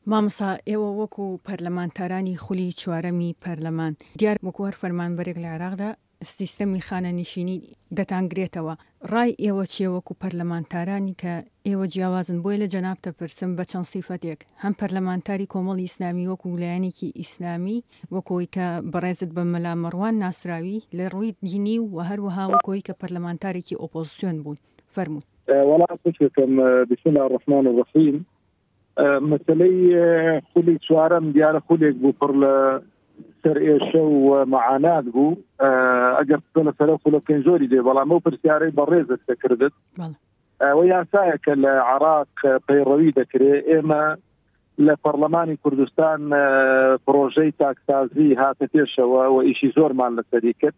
مامۆستا ئێوە وەکو پەرلەمانتارانی خولی چوارەمی پەرلەمان دیار وەکو هەر فەرمانبەرێک لە عێراقدا سیستەمی خانەنشینی دەتانگرێتەوە. ڕای ئێوە چیە وەکو پەرلەمانتارانی کە ئێوە جیاوازن بۆی لە جەنابتە پرسم بە چەند سیفەتێک هەم پەرلەمانتاری کۆمەڵی ئیسلامی وەکو لایەنێکی ئیسلامی وەکۆی کە بەڕێزت بە مەلا مەڕوان ناسراوی لە ڕووی دینی و هەروەها وەکۆی کە پەرلەمانتارێکی ئۆپۆزیسیۆن بوون فەرمووت. وڵات بسم الله الرحمن الرحیم مەسەلەی خولی چوارەم دیارە خولێک بوو پڕ لە سەر ئێشە و معانات بوو ئەگەر لە سەر خولەکەین زۆری دێ بەڵام ئەو پرسیارەی بەڕێزت دەکردت و یاسایە کە لە عێراق پەیڕەوی دەکرێت ئێمە لە پەرلەمانی کوردستان پرۆژەی تاکسازی هاتە پێشەوە و ئیشی زۆرمان لەسەری کرد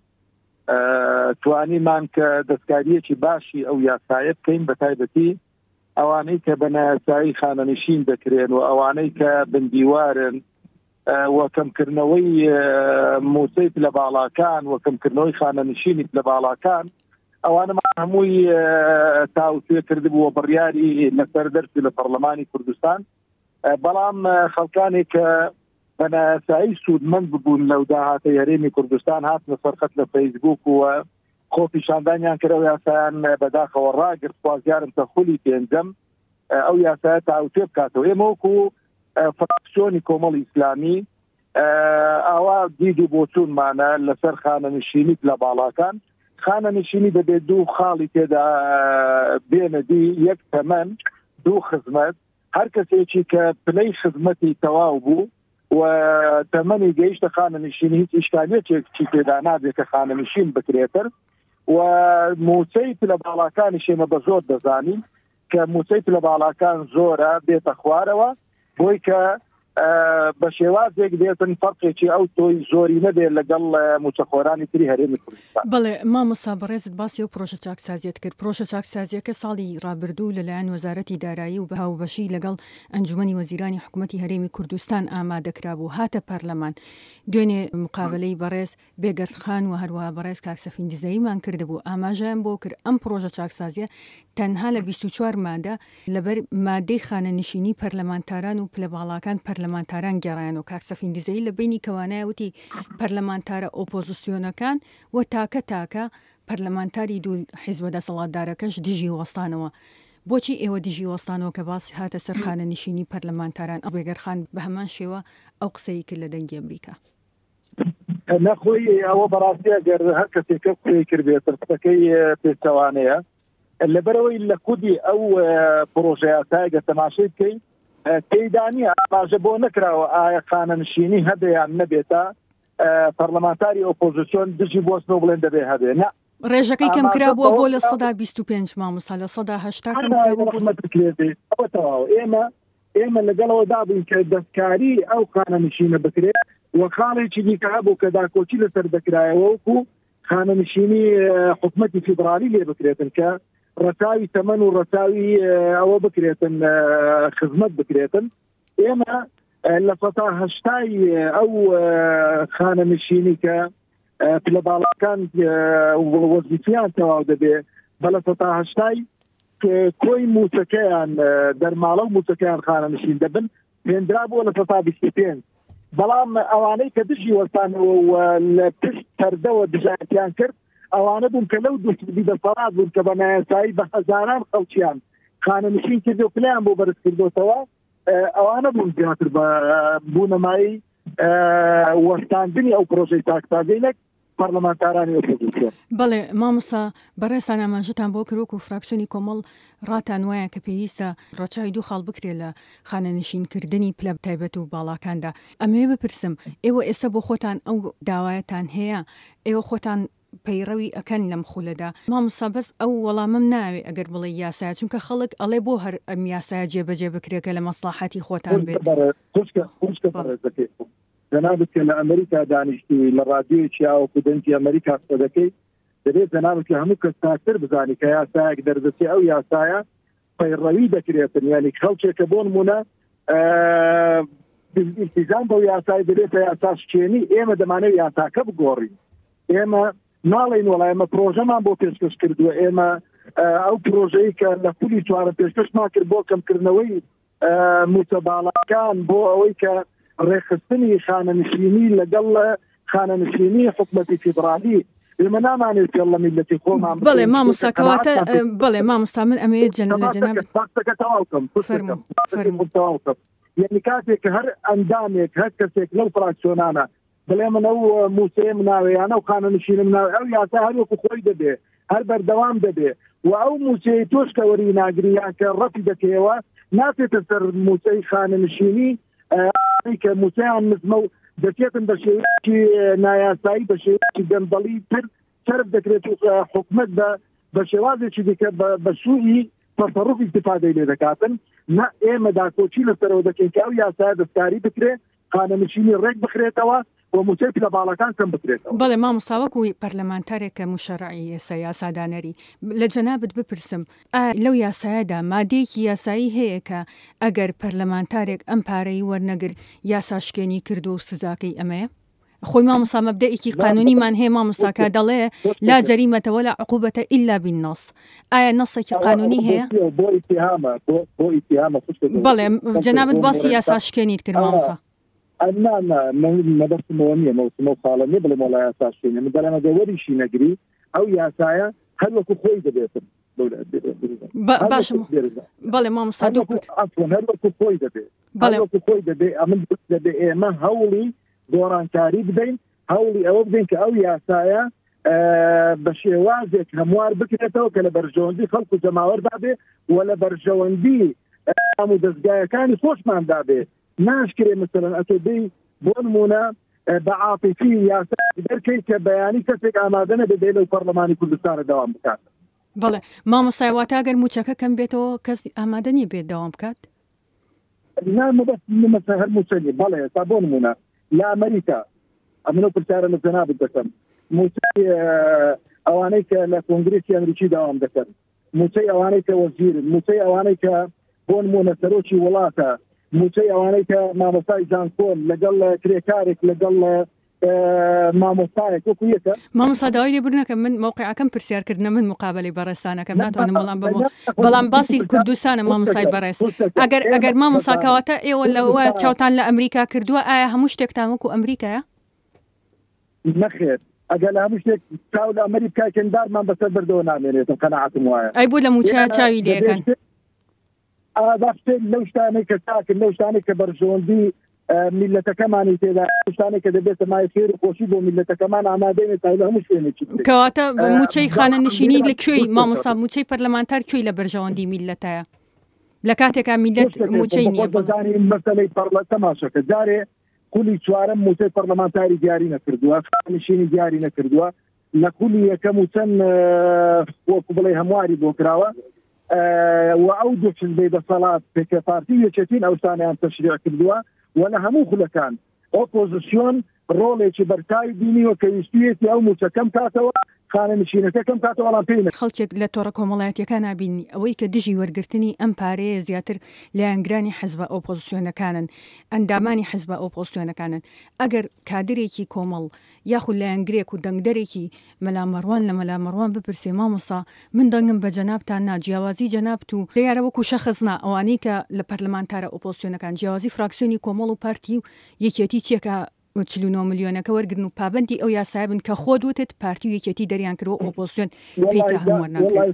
توانیمان کە دەستکاریەکی باشی ئەو یاسایە بکەین بە تایبەتی ئەوانەی کە بە نایاسایی خانەنشین دەکرێن و ئەوانەی کە بندیوارن و کەمکردنەوەی موسەی لە باڵاکان و کەمکردنەوەی خانەنشینی لە باڵاکان ئەوانەمان هەمووی تاوتێ کردبووە بڕیاری لەسەر دەرسی لە پەرلەمانی کوردستان بەڵام خەڵکانێک کە بە نایاسایی سوودمەند ببوون لەو داهاتە هەرێمی کوردستان هاتنە سەرخەت لە فەیسبووک و خۆپیشاندانیان کردەوە یاسایان بەداخەوە ڕاگرت خوازیارم کە خولی پێنجەم ئەو یاسایە تاوتێ بکاتەوە. ئێمە وەکو فراکسیۆنی کۆمەڵی ئیسلامی ئاوا دید و بۆچوونمانە لەسەر خانەنشینی لە باڵاکان خانەنشینی دەبێت دوو خاڵی تێدا بێنەدی یەک تەمەن دوو خزمەت هەر کەسێکی کە پلەی خزمەتی تەواو بوو و تەمەنی گەیشتە خانەنشینی هیچ ئیشکالێکی تێدا نابێت کە خانەنشین بکرێتر و موچەی لە باڵاکانی شێمە بە زۆر دەزانین کە موچەی لە باڵاکان زۆرە بێتە خوارەوە بۆی کە بە شێوازێک بێتن فەرقێکی ئەو تۆی زۆری نەبێت لەگەڵ موچەخۆرانی تری هەرێمی کوردستان. بەڵێ مامۆستا بەڕێزت باسی و پرۆژە چاکسازیت کرد. پرۆژە چاکسازیەکە ساڵی ڕابردوو لەلایەن وەزارەتی دارایی و بەهاوبەشی لەگەڵ ئەنجومەنی وەزیرانی حکوومەتی هەرێمی کوردستان ئامادەکرا بوو هاتە پەرلەمان دوێنێ مقابلەی بەڕێز بێگەردخان و هەروەها بەڕێز کاک سەفین دزەییمان کردبوو ئاماژەیان بۆ کرد ئەم پرۆژە چاکسازیە تەنها لە 24 مادە لەبەر مادەی خانەنشینی پەرلەمانتاران و پلەباڵاکان پەرلەمانتاران گەڕایان و کاک سەفین دزەیی لە بینی کەوانایە وتی پەرلەمانتارە ئۆپۆزیسیۆنەکان و تاکە پەرلەمانتاری دوو حیزبە دەسەڵاتدارەکەش دژی وەستانەوە. بۆچی ئێوە دژی وەستانەوە کە باسی هاتە سەر خانەنشینی پەرلەمانتاران ئەبێگەرخان بە هەمان شێوە ئەو قسەی کرد لە دەنگی ئەمریکا؟ نەخۆی ئەوە بەڕاستی ئەگەر هەر کەسێکە قسەی کردبێت قسەکەی پێچەوانەیە لەبەرەوەی لە کودی ئەو پرۆژە یاسایە تەماشای بکەین تێیدانی ئاماژە بۆ نەکراوە ئایا خانەنشینی هەبێیان نەبێتە پەرلەمانتاری ئۆپۆزیسیۆن دژی بۆستنەوە بڵێن دەبێ هەبێ نە ڕێژەکەی کەم کرا بووە بۆ لە 125 مامۆستا لە 180 کەم کرا ئێمە لەگەڵەوە دابووین کە دەستکاری ئەو خانەنشینە بکرێت و خاڵێکی دیکە هەبوو کە داکۆچی لەسەر دەکرایەوە وەکو خانەنشینی حکوومەتی فیدرالی لێ بکرێتن کە ڕەچاوی تەمەن و ڕەچاوی ئەوە بکرێتن خزمەت بکرێتن ئێمە لە 180 ئەو خانەنشینی کە لە باڵاکان وەزیفیان تەواو دەبێت بە لە 180 کۆی موچەکەیان دەرماڵە و موچەکەیان خانەنشین دەبن هێندرا بووە لە 125 بەڵام ئەوانەی کە دژی وەستانەوە و لە پشت پەردەوە دژایەتیان کرد ئەوانە بوون کە لەو دووسبی دەسەڵات بوون کە بە نایاسایی بە هەزاران خەڵکیان خانەنشین کرد و پلیان بۆ بەرز کردوتەوە ئەوانە بوون زیاتر بوونەمایی وەستاندنی ئەو پرۆژەی تاکسازیەک پەرلەمانتارانی ئۆپۆزیسیۆن. بەڵێ مامۆستا بەڕێزان ئاماژەتان بۆ کردووەکو فراکسیۆنی کۆمەڵ ڕاتان وایە کە پێویستە ڕەچاوی دوو خاڵ بکرێت لە خانەنشینکردنی پلە تایبەت و باڵاکاندا. ئەمەوێ بپرسم ئێوە ئێستا بۆ خۆتان ئەو داوایەتان هەیە ئێوە خۆتان پەیڕەوی ئەکەن لەم خولەدا مامۆستا بەس ئەو وەڵامم ناوێ ئەگەر بڵێ یاسایە چونکە خەڵک ئەڵێ بۆ هەر ئەم یاسایە جێبەجێ بکرێکە لە مەسڵاحەتی خۆتان بێت. جنابت کە لە ئەمریکا دانیشتی لە ڕادیۆیەکی یاوەکو دەنگی ئەمریکا قسەدەکەی دەبێت جنابت کە هەموو کەس تاکتر بزانی کە یاسایەک دەردەچێ ئەو یاسایە پەیڕەوی دەکرێتن یعنی خەڵکێکە بۆ نمونە التیزام بەو یاسای دەبێتە یاساشکێنی ئێمە دەمانەوێت یاساکە بگۆڕین ئێمە ناڵێن وەڵای ئێمە پرۆژەمان بۆ پێشکەش کردووە ئێمە ئەو پرۆژەی کە لە پولی چوارە پێشکەشمان کرد بۆ کەمکردنەوەی متەباڵەکان بۆ ئەوەی کە ڕێخستنی خانەنشینی لەگەڵ خانەنشینی حکومەتی فیدرالی ئێمە نامانێت لە میلەتی خۆمان بەڵێ مامۆستاکەواتە بەڵێ مامۆستا من ئەمەیە لە جەناب تەواوکەم یعنی کاتێک کە هەر ئەندامێک هەر کەسێک لەو فراکسیۆنانە بڵێ من ئەو موسەیە مناوەیانە و خانەنشینە مناوە ئەو یاسا هەر وەکو خۆی دەبێ هەر بەردەوام دەبێ و ئەو موسەی تۆش کە وەری ناگریان کە ڕەتی دەکەوە ناتێتە سەر موسەی خانەنشینی کە موسەیان نزمە و دەچێتن بە شێوەیەکی نایاسایی بە شێوەیەکی گەندەڵی تر سەرف دەکرێت و حکومەت بە شێوازێکی دیکە بە سوئی تەسەڕوف استیفادەی لێ دەکاتن نە ئێمە داکۆچی لەسەرەوە دەکەین کە ئەو یاسایە دەستکاری بکرێت خانەنشینی ڕێک بخرێتەوە و موسەی پلەباڵەکان کەم بکرێتەوە. بەڵێ مامۆستا وەکو پەرلەمانتارێکە موشەڕعی ئێستا یاسادانەری لە جەنابت بپرسم لەو یاسایەدا مادەیەکی یاسایی هەیە کە ئەگەر پەرلەمانتارێک ئەم پارەی وەرنەگر یاساشکێنی کردو و سزاکەی ئەمەیە؟ خۆی مامۆستا مەبدەئێکی قانونیمان هەیە مامۆستاکە دەڵێ لا جەریمەتە ولا عقوبەتە ئیلا بالنەص. ئایا نەسێکی قانونی هەیە؟ بەڵێ جەنابت باسی یاساشکێنیت کرد مامۆستا. مەبەستمەوە نییە مەوسمە ساڵە نیە بڵێم وڵای یاساشکێنی من دەڵێمە وەریشی نەگری ئەو یاسایە هەر وەکو خۆی دەبێتن باش بەڵێ مامۆستا هەر وەکو خۆی دەبێت وەکو خۆی دەبێت ئەمن دەبێت ئێمە هەوڵی گۆڕانکاری بدەین هەوڵی ئەوە بدەین کە ئەو یاسایە بە شێوازێک هەموار بکرێتەوە کە لە بەرژەوەندی خەڵک و جەماوەردا بێ و لە بەرژەوەندی ئەم و دەستگایەکانی خۆشماندا بێ ناشکرێ مثلەن ئەتۆبی بۆ نمونە بە عاطفی یاسا دەرکەی کە بەیانی کەسێک ئامادە نەبێت لەو پەرلەمانی کوردستانە داوام بکات. بەڵێ مامۆستای واتە ئەگەر موچەکە کەم بێتەوە کەس ئامادە نیە بێت داوام بکات؟ نامەبەست هەر موچەنی بەڵێ تا بۆ نمونە لە ئەمریکا ئەمنەوە پرسیارە لە جەنابت دەکەم موچەی ئەوانەی کە لە کۆنگرێسی ئەمریکی داوام دەکەن موچەی ئەوانەی کە وەزیرن موچەی ئەوانەی کە بۆ نمونە سەرۆکی وڵاتە موچەی ئەوانەی کە مامۆستای جانکۆن لەگەڵ کرێکارێک لەگەڵ مامۆستایەک وەکو یەکە مامۆستا داوای لێبوورنەکە من موقعەکەم پرسیارکردنە من مقابلەی بەڕێستانەکەم ناتوانم بەڵام باسی کوردستانە مامۆستای بەڕێز ئەگەر مامۆستاکەواتە ئێوە لەوە چاوتان لە ئەمریکا کردووە ئایا هەموو شتێکتان وەکو ئەمریکایە؟ نەخێر ئەگەر لە هەموو شتێک چاو لە ئەمریکاکەندارمان بەسەر بەردەوە نامێنێتم قەناعەتم وایە ئەی بوو لە موچەیە چاوی لێکەن لەو شتانەی کە چاکن لەو شتانەی کە بەرژەوەندی میلەتەکەمانی تێدا شتانێک کە دەبێتە مای خێر و خۆشی بۆ میلەتەکەمان ئامادەین تا لە هەموو شوێنێکی کەواتە موچەی خانەنشینی لەکوێی مامۆستا موچەی پەرلەمانتار کوێی لە بەرژەوەندی میلەتایە لە کاتێکا میلەت موچەی نییە بەزانین مەسەلەی پەرلە تەماشەکە جارێ کولی چوارەم موچەی پەرلەمانتاری دیاری نەکردووە خانەنشینی دیاری نەکردووە لە کولی یەکەم و چەند وەکو بڵێ هەمواری بۆ کراوە و ئەو دوچن بێ دەسەڵات پێکە پارتی یەکێتین ئەو شتانیان تەشریع کردووە و لە هەموو خولەکان ئۆپۆزیسیۆن ڕۆڵێکی بەرتای بینیوە کە ویستویەتی ئەو موچەکەم کاتەوە خانەنشینەکەم کاتەوە وەڵام پێی خەڵکێک لە تۆڕە کۆمەڵایەتیەکە نابینی ئەوەی کە دژی وەرگرتنی ئەم پارەیە زیاتر لایەنگرانی حیزبە ئۆپۆزیسیۆنەکانن ئەندامانی حیزبە ئۆپۆزیسیۆنەکانن ئەگەر کادرێکی کۆمەڵ یاخود لایەنگرێک و دەنگدەرێکی مەلامەڕوان لە مەلامەڕوان بپرسێ مامۆستا من دەنگم بە جەنابتان نا جیاوازی جەنابت و دیارە وەکو شەخصنا ئەوانەی کە لە پەرلەمانتارە ئۆپۆزیسیۆنەکان جیاوازی فراکسیۆنی کۆمەڵ و پارتی و یەکێتی چێکە 49 ملیۆنەکە وەرگرن و پابندی ئەو یاسای بن کە خۆ دوتت پارتی و یەکێتی دەریان کردەوە ئۆپۆزیسیۆن پێیتە هەموار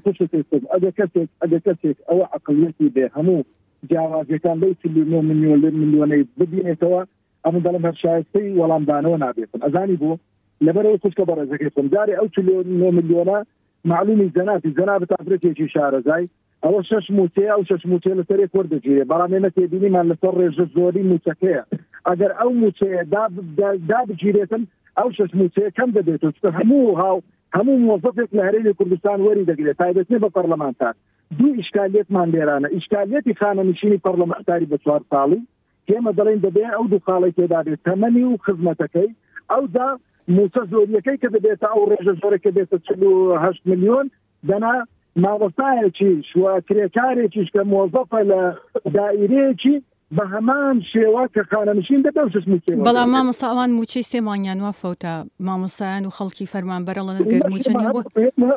ناکرێت ئەگەر کەسێک ئەوە عەقڵیەتی بێ هەموو جیاوازیەکان لەو 49 ملیۆنەی ببینێتەوە ئەمە دەڵێم هەر شایستەی وەڵامدانەوە نابێتن ئەزانی بۆ لەبەرەوە کوشکە بەڕێزەکەیتم جارێ ئەو 49 ملیۆنە معلومی جەنابەت ئافرەتێکی شارەزای ئەوە 6 موچەیە ئەو 6 موچەیە لەسەرێک وەردەگیرێ بەڵام ئێمە تێبینیمان لەسەر ڕێژە زۆری موچەکەیە ئەگەر ئەو موچەیە دابگیرێتن ئەو 6 موچەیە کەم دەبێتەوە چکە هەموو موظفێک لە هەرێمی کوردستان وەری دەگرێت تایبەتێ بە پەرلەمانتار دوو ئیشکالیەتمان لێرانە ئیشکالیەتی خانەنشینی پەرلەمانتاری بە 4 ساڵی ئێمە دەڵێن دەبێ ئەو دوو خاڵی تێدا بێت تەمەنی و خزمەتەکەی ئەودا موچە زۆریەکەی کە دەبێتە ئەو ڕێژە زۆرەکە بێتە 48 ملیۆن دەنا مامۆستایەکیش و کرێکارێکیش کە مۆزەفە لە دائیرەیەکی بە هەمان شێوە کە خانەنشین دەبێت بەڵام مامۆستا ئەوان موچەی سێمانیان وا فەوتە مامۆسایان و خەڵکی فەرمانبەرەڵەن گەرموچەنی بۆ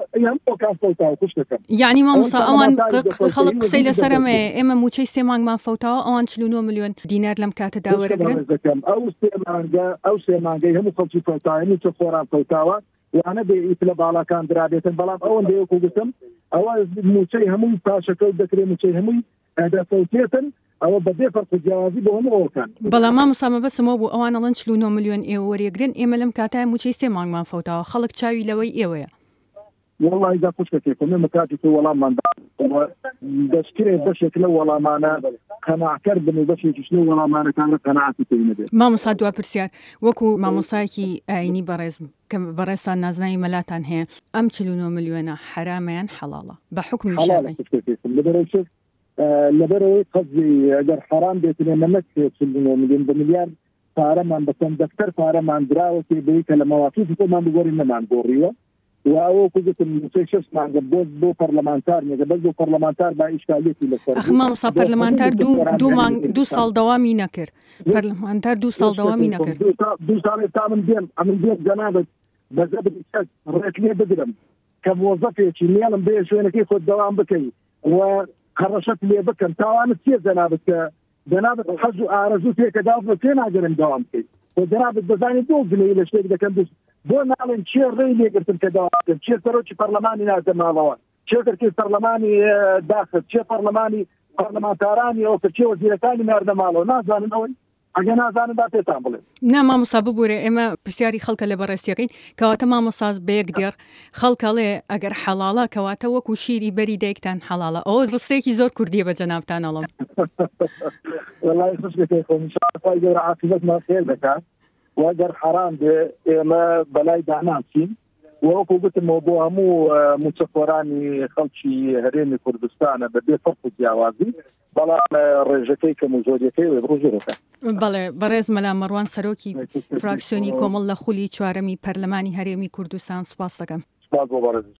یعنی مامۆستا ئەوان خەڵک قسەی لەسەرمەیە ئێمە موچەی سێمانگمان فەوتاوە ئەوان 49 ملیۆن دینار لەم کاتەدا وەرەگرن ئەو سێمانگەی هەموو خەڵکی فەوتاوە چ خۆران فەوتاوە وانە بێ ئیتلە باڵەکان درابێتن بەڵام ئەوەن دەیەکو گوتم ئەوە موچەی هەمووی پاشەکە دەکرێت موچەی هەمووی دەفەوتێتن ئەوە بەبێ فەرق جیاوازی بۆ هەموو ئەوکان بەڵام مامۆستا بەسمەوە بوو ئەوان ئەڵەن 49 ملیۆن ئێوە وەرەگرن ئێمە لەم کاتای موچەی سێمانگمان فەوتاوە خەڵک چاوی لەوەی ئێوەیە والله إذا كنت كيف من مكاتب ولا من دشكري بشك لو ولا معنا قناع كرب من بشك شنو ولا معنا كان قناعتي تينده ما مصاد وبرسيار وكو ما مصاكي عيني برزم كم برزان نازناي ملاتان هي أم 49 مليون حراميا حلالة بحكم شرعي لبروي قصدي اگر حرام بيتنا منك 49 مليون بمليار فارمان بسم دفتر فارمان دراوتي بيك لمواقف ما بيقول إنما عن قورية وأو كذا المستشفى مع جبوز بو برلمانتار نجبز بو برلمانتار با إشكاليتي لسه أخمام صار برلمانتار دو سال دوامي نكر برلمانتار دو سال دوامي نكر دو سال تامن بين عمل بين جنابة بزبط الشك رأيت لي بدرم كموظفة شينيالم بيه شوية كيف الدوام بكي وخرجت لي بكم توان كثير جنابة الحج وأرزو فيك دافع فين عجرم دوام كي وجنابة بزاني دوق لي لشيء إذا كان بۆ ناڵێن چێ ڕێی لێگرتن کە داواکەن چێ سەرۆکی پەرلەمانی نازەماڵەوە چێ کەرکی پەرلەمانی داخست چێ پەرلەمانی پەرلەمانتارانی ئەو کە چێ وەزیرەکانی ناردەماڵەوە نازانن ئەوەی ئەگە نازانن با پێتان بڵێن نا مامۆستا ببوورێ ئێمە پرسیاری خەڵکە لە بەڕێستیەکەین کەواتە مامۆساز بەیەک دێر خەڵکەڵێ ئەگەر حەڵاڵە کەواتە وەکو شیری بەری دایکتان حەڵاڵە ئەوە ڕستێکی زۆر کوردیە بە جەنابتان ئەڵم والله خوشبێتی خۆم ئینشاءالله گەورە عاقبەتمان خێر دەکات وأجر حرام ما بلاي دعناسين وأكو قلت موضوع مو متصوراني خلشي هريمي كردستان بدي فرق جوازي بلا رجتي كموجودتي وبروجرها بله برز ملا مروان سروکی فراکسیونی کۆمەڵ لە خولی چوارەمی پەرلەمانی هەرێمی کوردستان سپاس دەکەم.